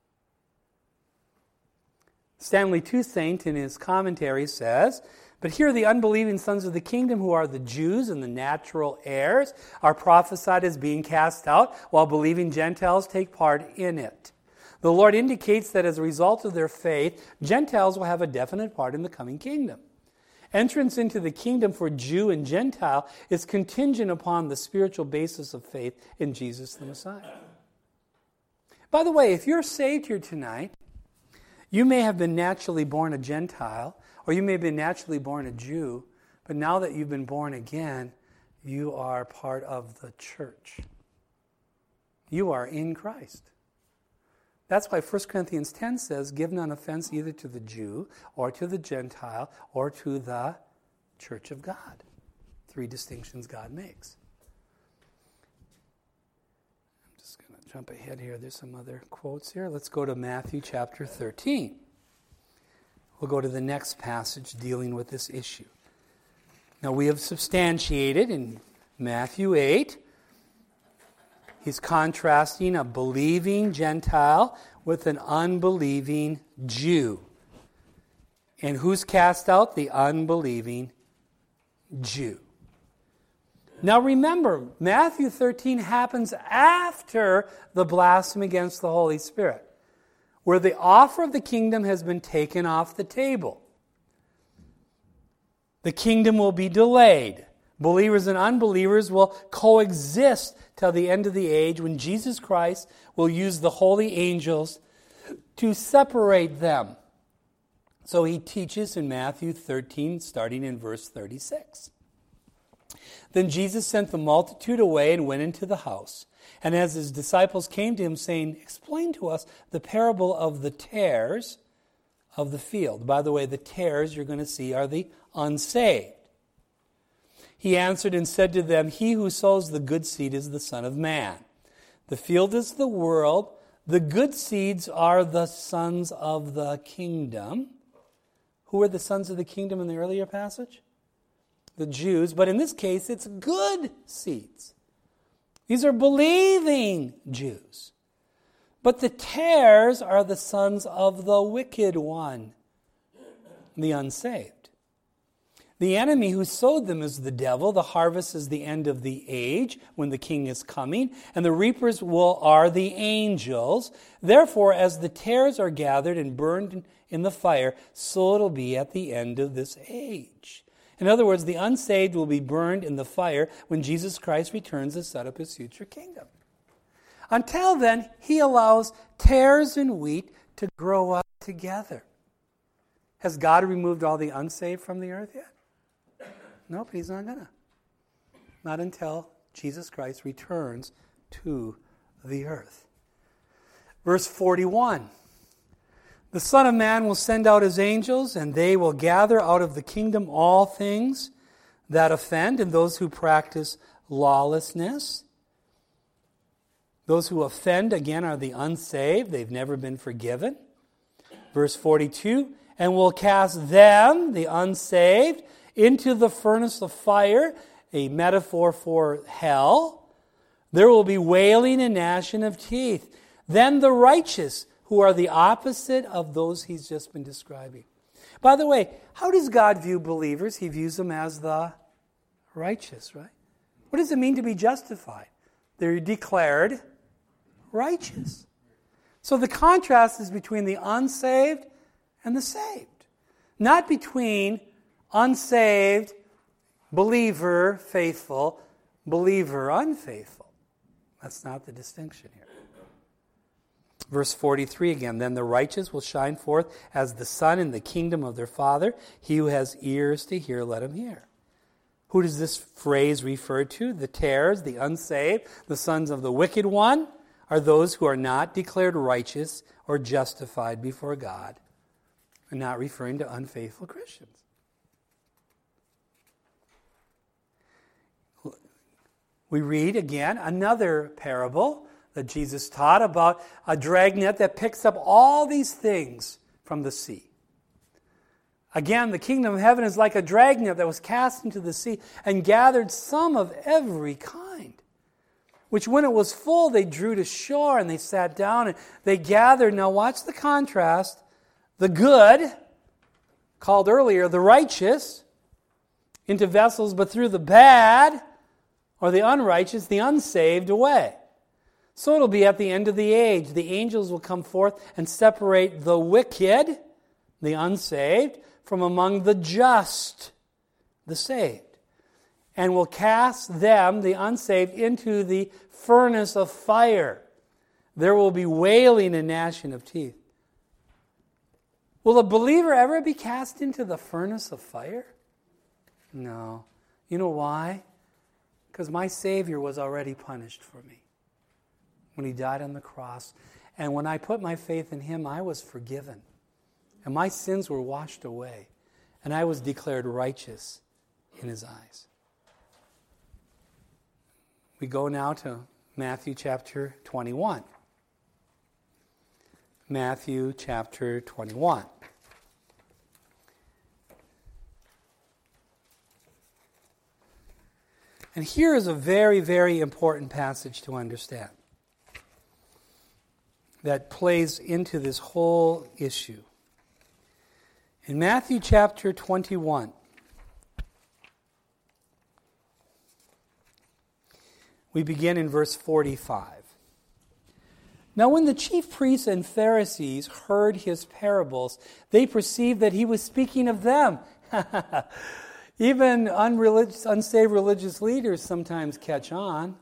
Stanley Toussaint in his commentary says, but here the unbelieving sons of the kingdom, who are the Jews and the natural heirs, are prophesied as being cast out, while believing Gentiles take part in it. The Lord indicates that as a result of their faith, Gentiles will have a definite part in the coming kingdom. Entrance into the kingdom for Jew and Gentile is contingent upon the spiritual basis of faith in Jesus the Messiah. By the way, if you're saved here tonight, you may have been naturally born a Gentile, or you may have been naturally born a Jew, but now that you've been born again, you are part of the church. You are in Christ. That's why First Corinthians ten says, give none offense either to the Jew, or to the Gentile, or to the church of God. Three distinctions God makes. I'm just going to jump ahead here. There's some other quotes here. Let's go to Matthew chapter thirteen. We'll go to the next passage dealing with this issue. Now we have substantiated in Matthew eight He's contrasting a believing Gentile with an unbelieving Jew. And who's cast out? The unbelieving Jew. Now remember, Matthew thirteen happens after the blasphemy against the Holy Spirit, where the offer of the kingdom has been taken off the table. The kingdom will be delayed. Believers and unbelievers will coexist till the end of the age, when Jesus Christ will use the holy angels to separate them. So he teaches in Matthew thirteen, starting in verse thirty-six. Then Jesus sent the multitude away and went into the house. And as his disciples came to him, saying, "Explain to us the parable of the tares of the field." By the way, the tares you're going to see are the unsaved. He answered and said to them, "He who sows the good seed is the Son of Man. The field is the world. The good seeds are the sons of the kingdom." Who are the sons of the kingdom in the earlier passage? The Jews. But in this case, it's good seeds. These are believing Jews. But the tares are the sons of the wicked one, the unsaved. The enemy who sowed them is the devil. The harvest is the end of the age, when the king is coming, and the reapers will are the angels. Therefore, as the tares are gathered and burned in the fire, so it'll be at the end of this age. In other words, the unsaved will be burned in the fire when Jesus Christ returns to set up his future kingdom. Until then, he allows tares and wheat to grow up together. Has God removed all the unsaved from the earth yet? Nope, he's not going to. Not until Jesus Christ returns to the earth. Verse forty-one. The Son of Man will send out his angels, and they will gather out of the kingdom all things that offend, and those who practice lawlessness. Those who offend, again, are the unsaved. They've never been forgiven. Verse forty-two, and will cast them, the unsaved, into the furnace of fire, a metaphor for hell. There will be wailing and gnashing of teeth. Then the righteous, who are the opposite of those he's just been describing. By the way, how does God view believers? He views them as the righteous, right? What does it mean to be justified? They're declared righteous. So the contrast is between the unsaved and the saved. Not between unsaved, believer, faithful, believer, unfaithful. That's not the distinction here. Verse forty-three again, then the righteous will shine forth as the sun in the kingdom of their Father. He who has ears to hear, let him hear. Who does this phrase refer to? The tares, the unsaved, the sons of the wicked one, are those who are not declared righteous or justified before God, and not referring to unfaithful Christians. We read again another parable that Jesus taught about a dragnet that picks up all these things from the sea. Again, the kingdom of heaven is like a dragnet that was cast into the sea and gathered some of every kind, which when it was full, they drew to shore and they sat down and they gathered. Now watch the contrast. The good, called earlier the righteous, into vessels, but threw the bad, or the unrighteous, the unsaved, away. So it'll be at the end of the age. The angels will come forth and separate the wicked, the unsaved, from among the just, the saved, and will cast them, the unsaved, into the furnace of fire. There will be wailing and gnashing of teeth. Will a believer ever be cast into the furnace of fire? No. You know why? Because my Savior was already punished for me when he died on the cross. And when I put my faith in him, I was forgiven. And my sins were washed away. And I was declared righteous in his eyes. We go now to Matthew chapter twenty-one. Matthew chapter twenty-one. And here is a very, very important passage to understand that plays into this whole issue. In Matthew chapter twenty-one, we begin in verse forty-five. Now when the chief priests and Pharisees heard his parables, they perceived that he was speaking of them. Even unreligious, unsaved religious leaders sometimes catch on.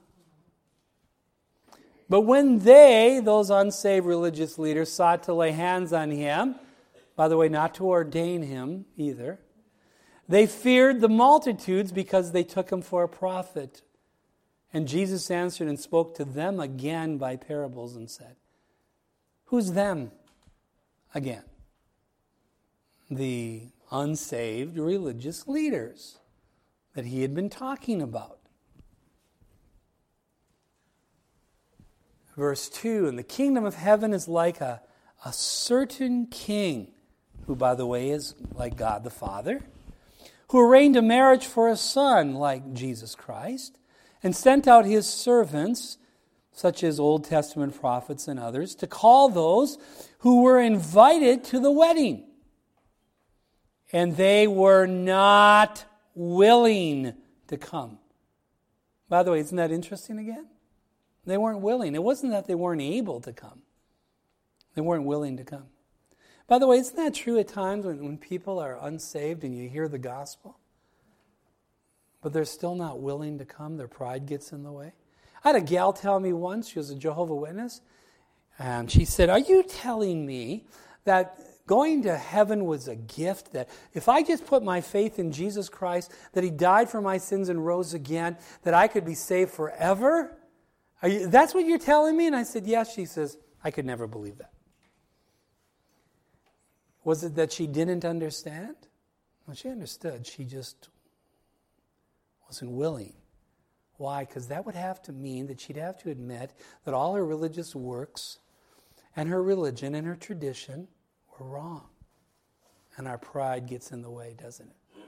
But when they, those unsaved religious leaders, sought to lay hands on him, by the way, not to ordain him either, they feared the multitudes because they took him for a prophet. And Jesus answered and spoke to them again by parables and said, who's them again? The unsaved religious leaders that he had been talking about. Verse two, and the kingdom of heaven is like a, a certain king, who, by the way, is like God the Father, who arranged a marriage for a son like Jesus Christ, and sent out his servants, such as Old Testament prophets and others, to call those who were invited to the wedding. And they were not willing to come. By the way, isn't that interesting again? They weren't willing. It wasn't that they weren't able to come. They weren't willing to come. By the way, isn't that true at times when, when people are unsaved and you hear the gospel? But they're still not willing to come. Their pride gets in the way. I had a gal tell me once, she was a Jehovah's Witness, and she said, are you telling me that going to heaven was a gift, that if I just put my faith in Jesus Christ, that he died for my sins and rose again, that I could be saved forever? Are you, that's what you're telling me? And I said, yes. She says, I could never believe that. Was it that she didn't understand? Well, she understood. She just wasn't willing. Why? Because that would have to mean that she'd have to admit that all her religious works and her religion and her tradition were wrong. And our pride gets in the way, doesn't it?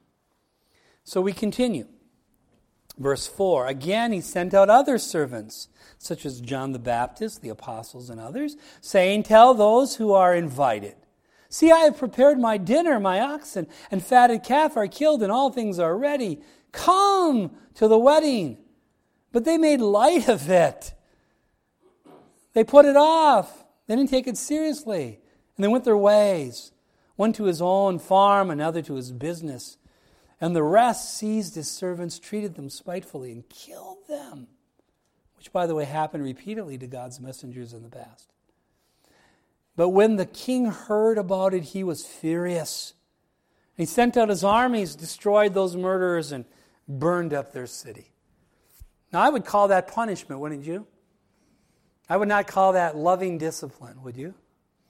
So we continue. Verse four, again he sent out other servants, such as John the Baptist, the apostles, and others, saying, tell those who are invited, see, I have prepared my dinner, my oxen and fatted calf are killed, and all things are ready. Come to the wedding. But they made light of it. They put it off. They didn't take it seriously. And they went their ways, one to his own farm, another to his business. And the rest seized his servants, treated them spitefully, and killed them. Which, by the way, happened repeatedly to God's messengers in the past. But when the king heard about it, he was furious. He sent out his armies, destroyed those murderers, and burned up their city. Now, I would call that punishment, wouldn't you? I would not call that loving discipline, would you?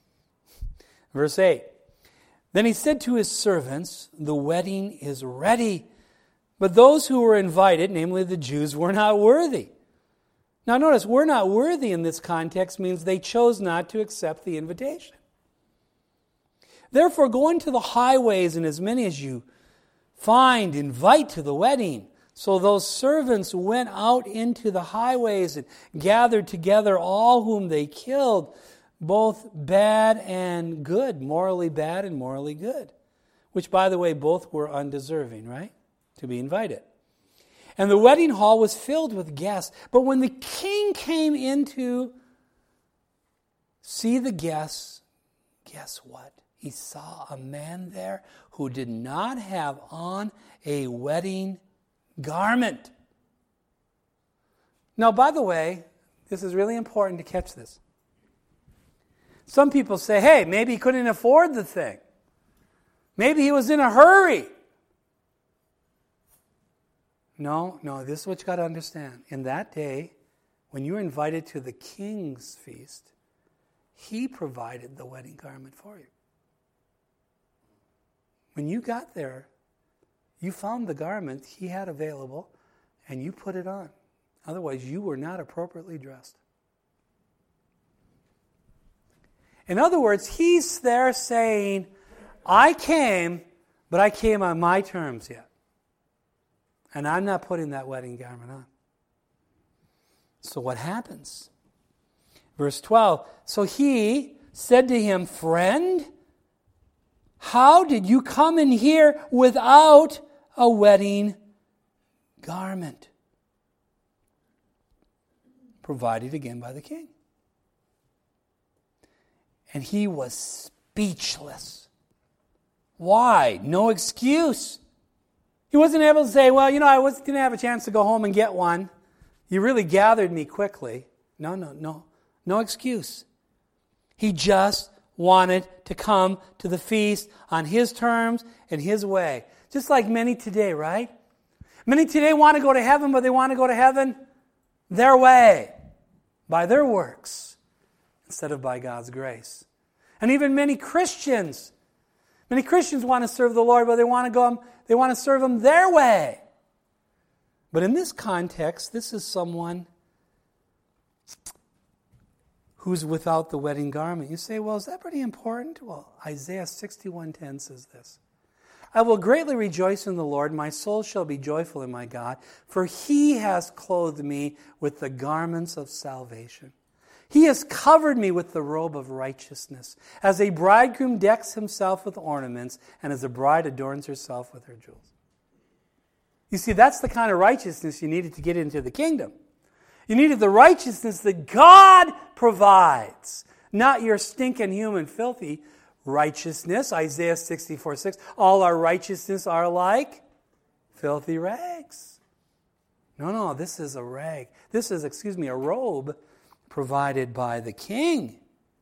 Verse eight. Then he said to his servants, the wedding is ready, but those who were invited, namely the Jews, were not worthy. Now notice, we're not worthy in this context means they chose not to accept the invitation. Therefore, go into the highways, and as many as you find, invite to the wedding. So those servants went out into the highways and gathered together all whom they killed, both bad and good, morally bad and morally good. Which, by the way, both were undeserving, right? To be invited. And the wedding hall was filled with guests. But when the king came in to see the guests, guess what? He saw a man there who did not have on a wedding garment. Now, by the way, this is really important to catch this. Some people say, hey, maybe he couldn't afford the thing. Maybe he was in a hurry. No, no, this is what you got to understand. In that day, when you were invited to the king's feast, he provided the wedding garment for you. When you got there, you found the garment he had available, and you put it on. Otherwise, you were not appropriately dressed. In other words, he's there saying, I came, but I came on my terms yet. And I'm not putting that wedding garment on. So what happens? Verse twelve, so he said to him, friend, how did you come in here without a wedding garment? Provided again by the king. And he was speechless. Why? No excuse. He wasn't able to say, well, you know, I was going to have a chance to go home and get one. You really gathered me quickly. No, no, no. No excuse. He just wanted to come to the feast on his terms and his way. Just like many today, right? Many today want to go to heaven, but they want to go to heaven their way, by their works, instead of by God's grace. And even many Christians, many Christians want to serve the Lord, but they want to go, they want to serve Him their way. But in this context, this is someone who's without the wedding garment. You say, well, is that pretty important? Well, Isaiah sixty-one ten says this. I will greatly rejoice in the Lord. My soul shall be joyful in my God, for He has clothed me with the garments of salvation. He has covered me with the robe of righteousness, as a bridegroom decks himself with ornaments, and as a bride adorns herself with her jewels. You see, that's the kind of righteousness you needed to get into the kingdom. You needed the righteousness that God provides, not your stinking human filthy righteousness. Isaiah sixty-four six, all our righteousness are like filthy rags. No, no, this is a rag. This is, excuse me, a robe provided by the king.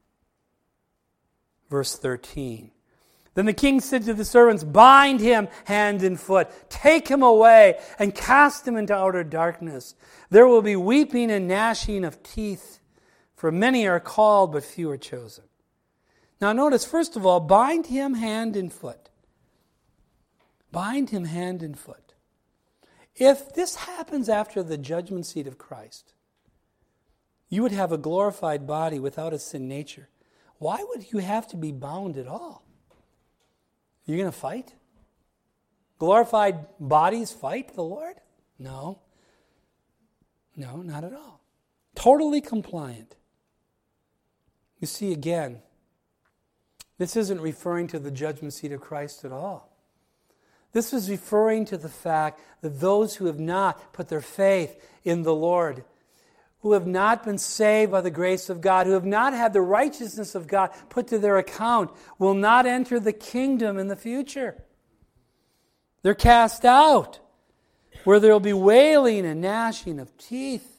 Verse thirteen. Then the king said to the servants, bind him hand and foot, take him away, and cast him into outer darkness. There will be weeping and gnashing of teeth, for many are called, but few are chosen. Now notice, first of all, bind him hand and foot. Bind him hand and foot. If this happens after the judgment seat of Christ, you would have a glorified body without a sin nature. Why would you have to be bound at all? You're going to fight? Glorified bodies fight the Lord? No. No, not at all. Totally compliant. You see, again, this isn't referring to the judgment seat of Christ at all. This is referring to the fact that those who have not put their faith in the Lord, who have not been saved by the grace of God, who have not had the righteousness of God put to their account, will not enter the kingdom in the future. They're cast out, where there will be wailing and gnashing of teeth.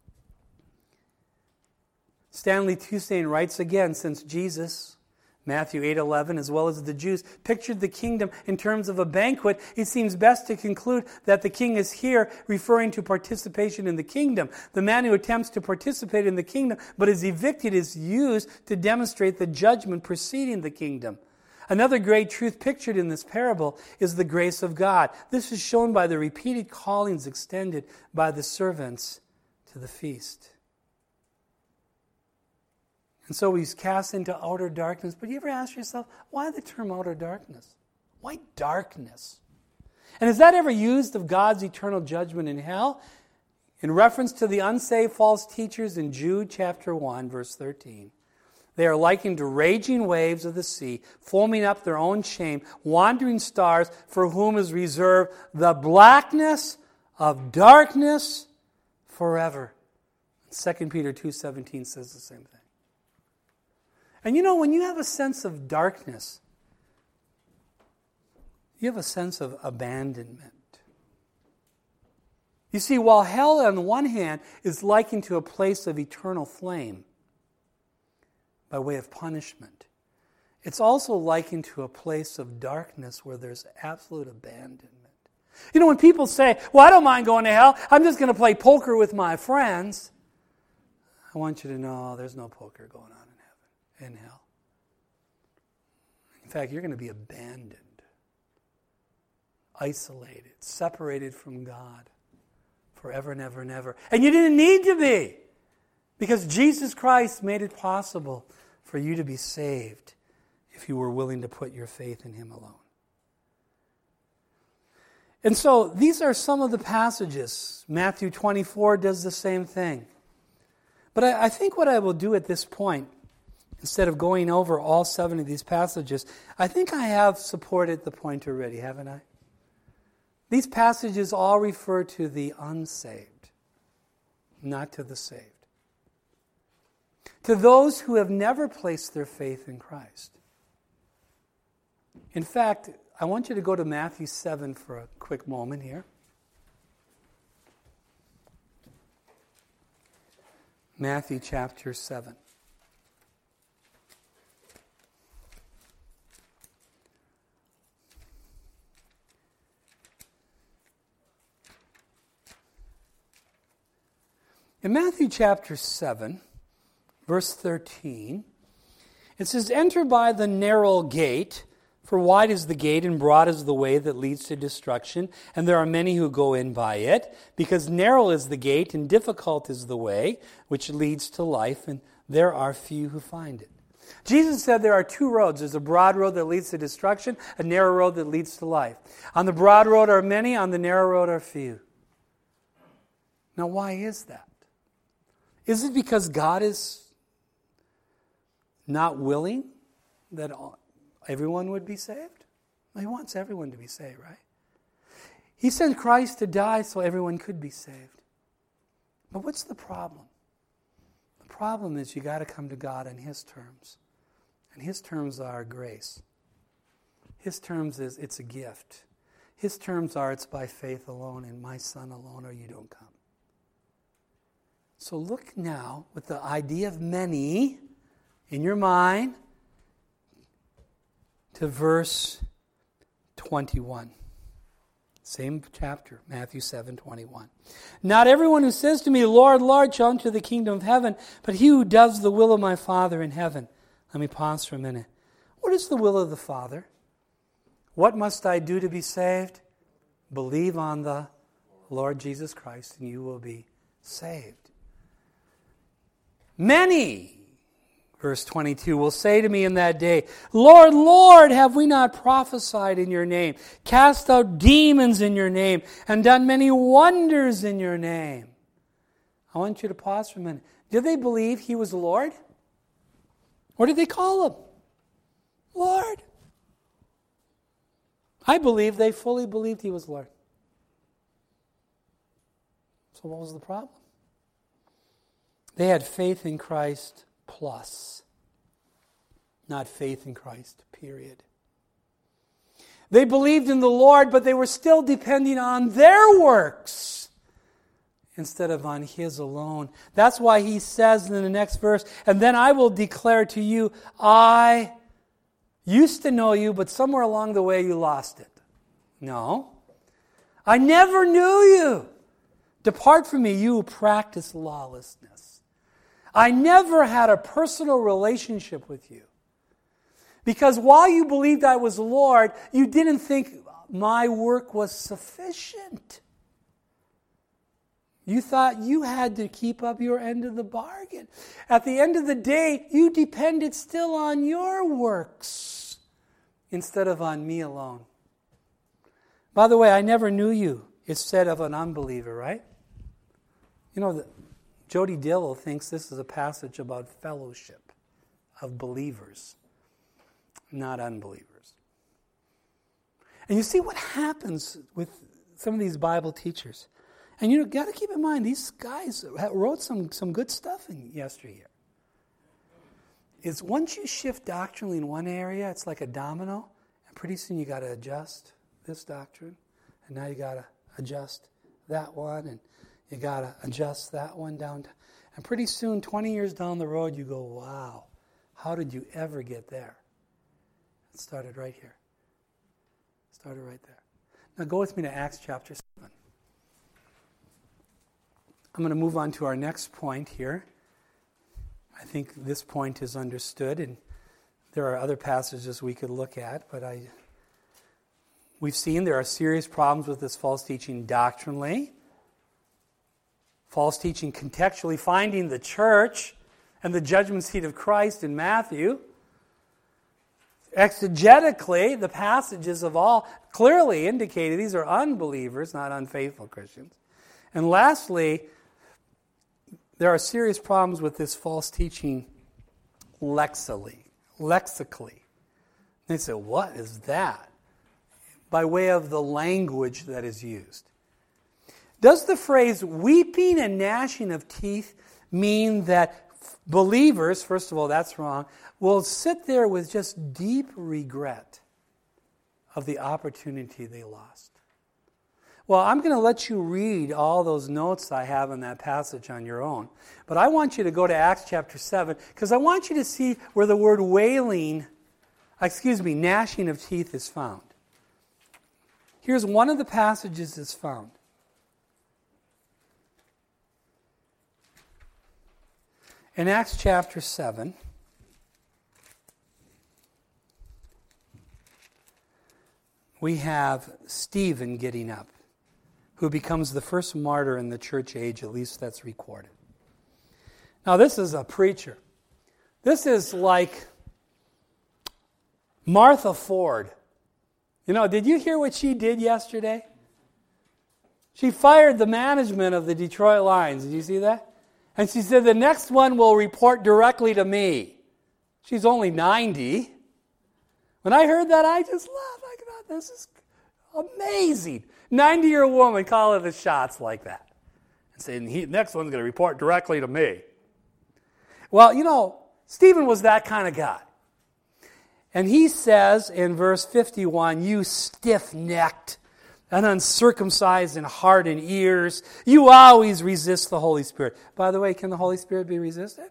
Stanley Tusain writes again, since Jesus, Matthew eight eleven, as well as the Jews, pictured the kingdom in terms of a banquet, it seems best to conclude that the king is here referring to participation in the kingdom. The man who attempts to participate in the kingdom but is evicted is used to demonstrate the judgment preceding the kingdom. Another great truth pictured in this parable is the grace of God. This is shown by the repeated callings extended by the servants to the feast. And so he's cast into outer darkness. But you ever ask yourself, why the term outer darkness? Why darkness? And is that ever used of God's eternal judgment in hell? In reference to the unsaved false teachers in Jude chapter one, verse thirteen. They are likened to raging waves of the sea, foaming up their own shame, wandering stars for whom is reserved the blackness of darkness forever. Second Peter two seventeen says the same thing. And you know, when you have a sense of darkness, you have a sense of abandonment. You see, while hell on the one hand is likened to a place of eternal flame by way of punishment, it's also likened to a place of darkness where there's absolute abandonment. You know, when people say, well, I don't mind going to hell, I'm just going to play poker with my friends, I want you to know there's no poker going on in hell. In fact, you're going to be abandoned, isolated, separated from God forever and ever and ever. And you didn't need to be, because Jesus Christ made it possible for you to be saved if you were willing to put your faith in Him alone. And so these are some of the passages. Matthew twenty-four does the same thing. But I, I think what I will do at this point, instead of going over all seven of these passages, I think I have supported the point already, haven't I? These passages all refer to the unsaved, not to the saved. To those who have never placed their faith in Christ. In fact, I want you to go to Matthew seven for a quick moment here. Matthew chapter seven. In Matthew chapter seven, verse thirteen, it says, "Enter by the narrow gate, for wide is the gate and broad is the way that leads to destruction, and there are many who go in by it, because narrow is the gate and difficult is the way which leads to life, and there are few who find it." Jesus said there are two roads. There's a broad road that leads to destruction, a narrow road that leads to life. On the broad road are many, on the narrow road are few. Now, why is that? Is it because God is not willing that everyone would be saved? Well, He wants everyone to be saved, right? He sent Christ to die so everyone could be saved. But what's the problem? The problem is you got to come to God on His terms. And His terms are grace. His terms is it's a gift. His terms are it's by faith alone and my Son alone or you don't come. So look now with the idea of many in your mind to verse twenty-one. Same chapter, Matthew seven twenty-one. "Not everyone who says to me, 'Lord, Lord,' shall enter the kingdom of heaven, but he who does the will of my Father in heaven." Let me pause for a minute. What is the will of the Father? What must I do to be saved? Believe on the Lord Jesus Christ and you will be saved. Many, verse twenty-two, will say to me in that day, "Lord, Lord, have we not prophesied in your name, cast out demons in your name, and done many wonders in your name?" I want you to pause for a minute. Did they believe He was Lord? Or did they call Him Lord? I believe they fully believed He was Lord. So what was the problem? They had faith in Christ plus, not faith in Christ, period. They believed in the Lord, but they were still depending on their works instead of on His alone. That's why He says in the next verse, "And then I will declare to you, I used to know you, but somewhere along the way you lost it." No. "I never knew you. Depart from me, you who practice lawlessness." I never had a personal relationship with you. Because while you believed I was Lord, you didn't think my work was sufficient. You thought you had to keep up your end of the bargain. At the end of the day, you depended still on your works instead of on me alone. By the way, I never knew you. It's said of an unbeliever, right? You know, the, Jody Dillon thinks this is a passage about fellowship of believers, not unbelievers. And you see what happens with some of these Bible teachers. And you got to keep in mind, these guys wrote some, some good stuff in yesteryear. Is once you shift doctrinally in one area, it's like a domino, and pretty soon you got to adjust this doctrine, and now you got to adjust that one, and you got to adjust that one down. And pretty soon, twenty years down the road, you go, wow, how did you ever get there? It started right here. It started right there. Now go with me to Acts chapter seven. I'm going to move on to our next point here. I think this point is understood, and there are other passages we could look at, but I, we've seen there are serious problems with this false teaching doctrinally. False teaching contextually, finding the church and the judgment seat of Christ in Matthew. Exegetically, the passages of all clearly indicated these are unbelievers, not unfaithful Christians. And lastly, there are serious problems with this false teaching lexically. Lexically. They say, what is that? By way of the language that is used. Does the phrase weeping and gnashing of teeth mean that believers, first of all, that's wrong, will sit there with just deep regret of the opportunity they lost? Well, I'm going to let you read all those notes I have in that passage on your own. But I want you to go to Acts chapter seven, because I want you to see where the word wailing, excuse me, gnashing of teeth is found. Here's one of the passages that's found. In Acts chapter seven, we have Stephen getting up, who becomes the first martyr in the church age, at least that's recorded. Now, this is a preacher. This is like Martha Ford. You know, did you hear what she did yesterday? She fired the management of the Detroit Lions. Did you see that? And she said, the next one will report directly to me. She's only ninety. When I heard that, I just laughed. I thought, this is amazing. ninety-year-old woman calling the shots like that. And saying, the next one's going to report directly to me. Well, you know, Stephen was that kind of guy. And he says in verse fifty-one, you stiff-necked and uncircumcised in heart and ears, you always resist the Holy Spirit. By the way, can the Holy Spirit be resisted?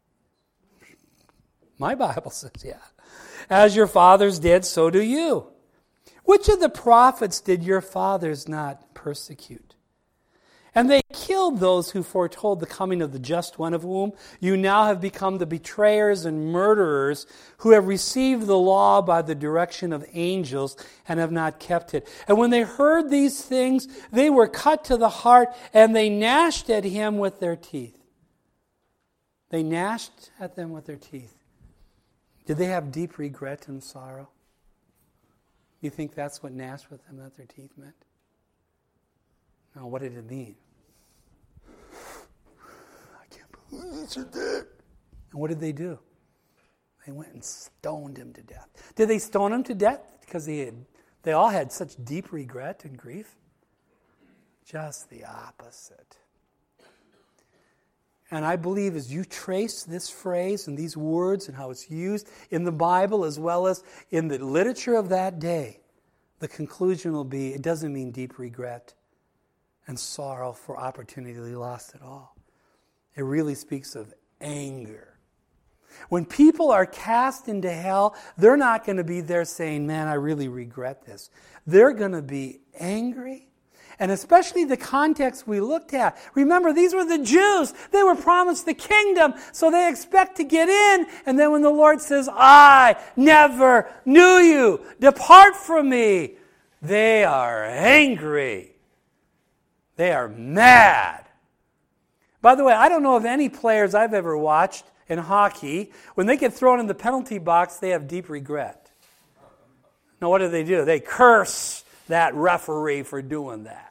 My Bible says, yeah. As your fathers did, so do you. Which of the prophets did your fathers not persecute? And they killed those who foretold the coming of the just one, of whom you now have become the betrayers and murderers, who have received the law by the direction of angels and have not kept it. And when they heard these things, they were cut to the heart, and they gnashed at him with their teeth. They gnashed at them with their teeth. Did they have deep regret and sorrow? You think that's what gnashed with them at their teeth meant? Now, what did it mean? I can't believe you did that. And what did they do? They went and stoned him to death. Did they stone him to death because they had, they all had such deep regret and grief? Just the opposite. And I believe as you trace this phrase and these words and how it's used in the Bible as well as in the literature of that day, the conclusion will be it doesn't mean deep regret and sorrow for opportunity lost at all. It really speaks of anger. When people are cast into hell, they're not going to be there saying, man, I really regret this. They're going to be angry. And especially the context we looked at. Remember, these were the Jews. They were promised the kingdom, so they expect to get in. And then when the Lord says, I never knew you, depart from me, they are angry. They are mad. By the way, I don't know of any players I've ever watched in hockey, when they get thrown in the penalty box, they have deep regret. Now, what do they do? They curse that referee for doing that.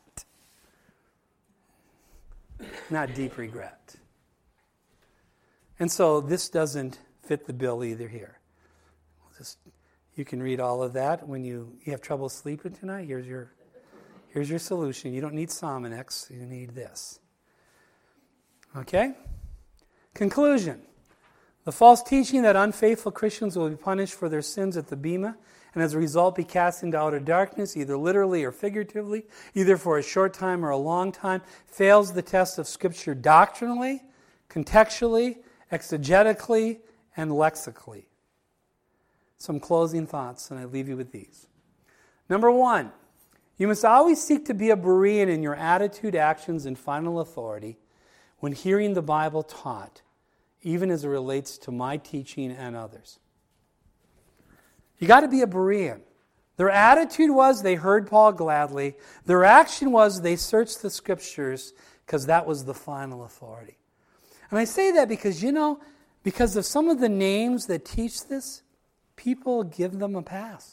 Not deep regret. And so this doesn't fit the bill either here. Just, you can read all of that when you, you have trouble sleeping tonight. Here's your, here's your solution. You don't need Sominex. You need this. Okay? Conclusion. The false teaching that unfaithful Christians will be punished for their sins at the Bema, and as a result be cast into outer darkness, either literally or figuratively, either for a short time or a long time, fails the test of Scripture doctrinally, contextually, exegetically, and lexically. Some closing thoughts, and I leave you with these. Number one, you must always seek to be a Berean in your attitude, actions, and final authority when hearing the Bible taught, even as it relates to my teaching and others. You got to be a Berean. Their attitude was they heard Paul gladly. Their action was they searched the Scriptures because that was the final authority. And I say that because, you know, because of some of the names that teach this, people give them a pass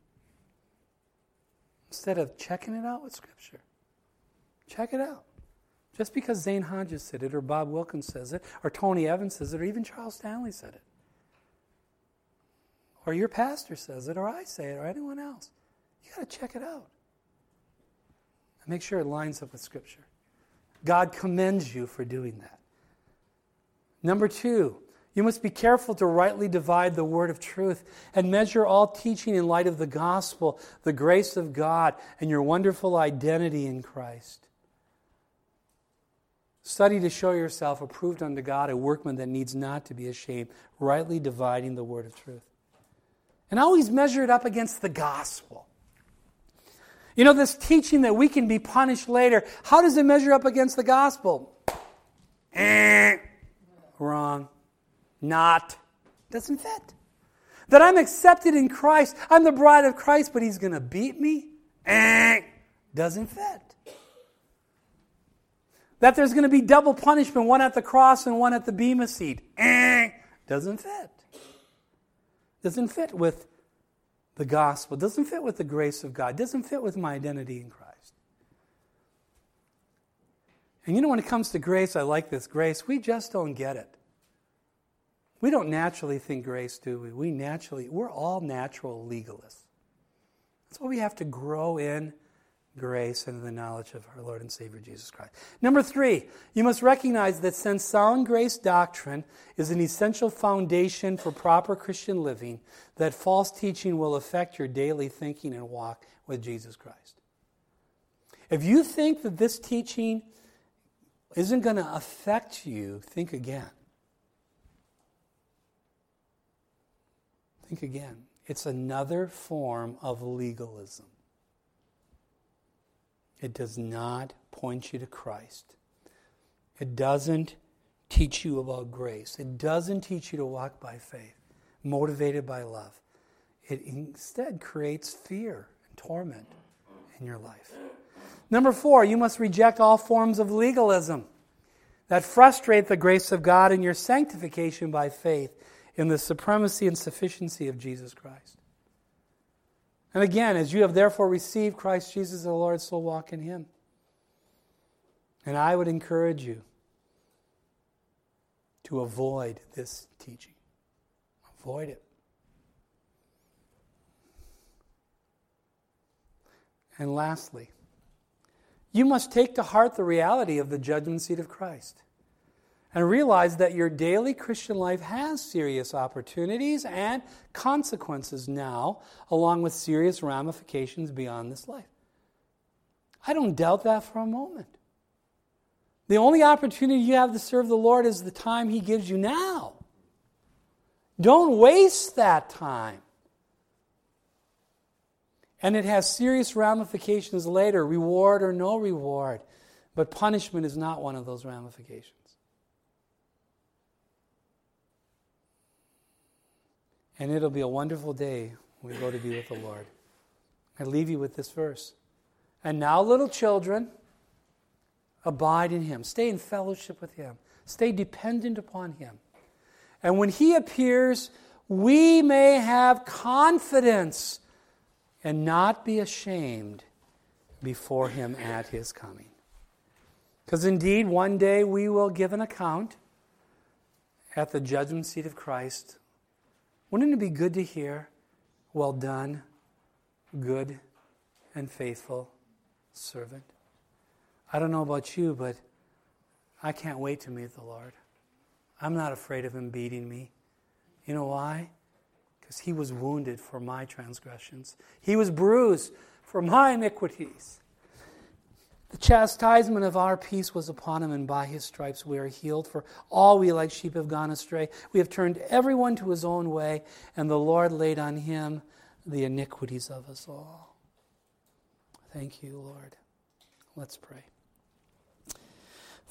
instead of checking it out with Scripture. Check it out. Just because Zane Hodges said it, or Bob Wilkins says it, or Tony Evans says it, or even Charles Stanley said it, or your pastor says it, or I say it, or anyone else, you got to check it out. And make sure it lines up with Scripture. God commends you for doing that. Number two, you must be careful to rightly divide the word of truth and measure all teaching in light of the gospel, the grace of God, and your wonderful identity in Christ. Study to show yourself approved unto God, a workman that needs not to be ashamed, rightly dividing the word of truth. And always measure it up against the gospel. You know, this teaching that we can be punished later, how does it measure up against the gospel? Eh, wrong. Not. Doesn't fit. That I'm accepted in Christ. I'm the bride of Christ, but He's going to beat me? Eh, doesn't fit. That there's going to be double punishment, one at the cross and one at the bema seat. Eh, doesn't fit. Doesn't fit with the gospel. Doesn't fit with the grace of God. Doesn't fit with my identity in Christ. And you know, when it comes to grace, I like this. Grace, we just don't get it. We don't naturally think grace, do we? We naturally, we're all natural legalists. That's why we have to grow in grace and the knowledge of our Lord and Savior Jesus Christ. Number three, you must recognize that since sound grace doctrine is an essential foundation for proper Christian living, that false teaching will affect your daily thinking and walk with Jesus Christ. If you think that this teaching isn't going to affect you, think again. Think again. It's another form of legalism. It does not point you to Christ. It doesn't teach you about grace. It doesn't teach you to walk by faith, motivated by love. It instead creates fear and torment in your life. Number four, you must reject all forms of legalism that frustrate the grace of God and your sanctification by faith in the supremacy and sufficiency of Jesus Christ. And again, as you have therefore received Christ Jesus the Lord, so walk in Him. And I would encourage you to avoid this teaching. Avoid it. And lastly, you must take to heart the reality of the judgment seat of Christ and realize that your daily Christian life has serious opportunities and consequences now, along with serious ramifications beyond this life. I don't doubt that for a moment. The only opportunity you have to serve the Lord is the time He gives you now. Don't waste that time. And it has serious ramifications later, reward or no reward. But punishment is not one of those ramifications. And it'll be a wonderful day when we go to be with the Lord. I leave you with this verse. And now, little children, abide in Him. Stay in fellowship with Him. Stay dependent upon Him. And when He appears, we may have confidence and not be ashamed before Him at His coming. Because indeed, one day we will give an account at the judgment seat of Christ. Wouldn't it be good to hear, well done, good and faithful servant? I don't know about you, but I can't wait to meet the Lord. I'm not afraid of Him beating me. You know why? Because He was wounded for my transgressions. He was bruised for my iniquities. The chastisement of our peace was upon Him, and by His stripes we are healed. For all we like sheep have gone astray. We have turned everyone to his own way, and the Lord laid on Him the iniquities of us all. Thank you, Lord. Let's pray.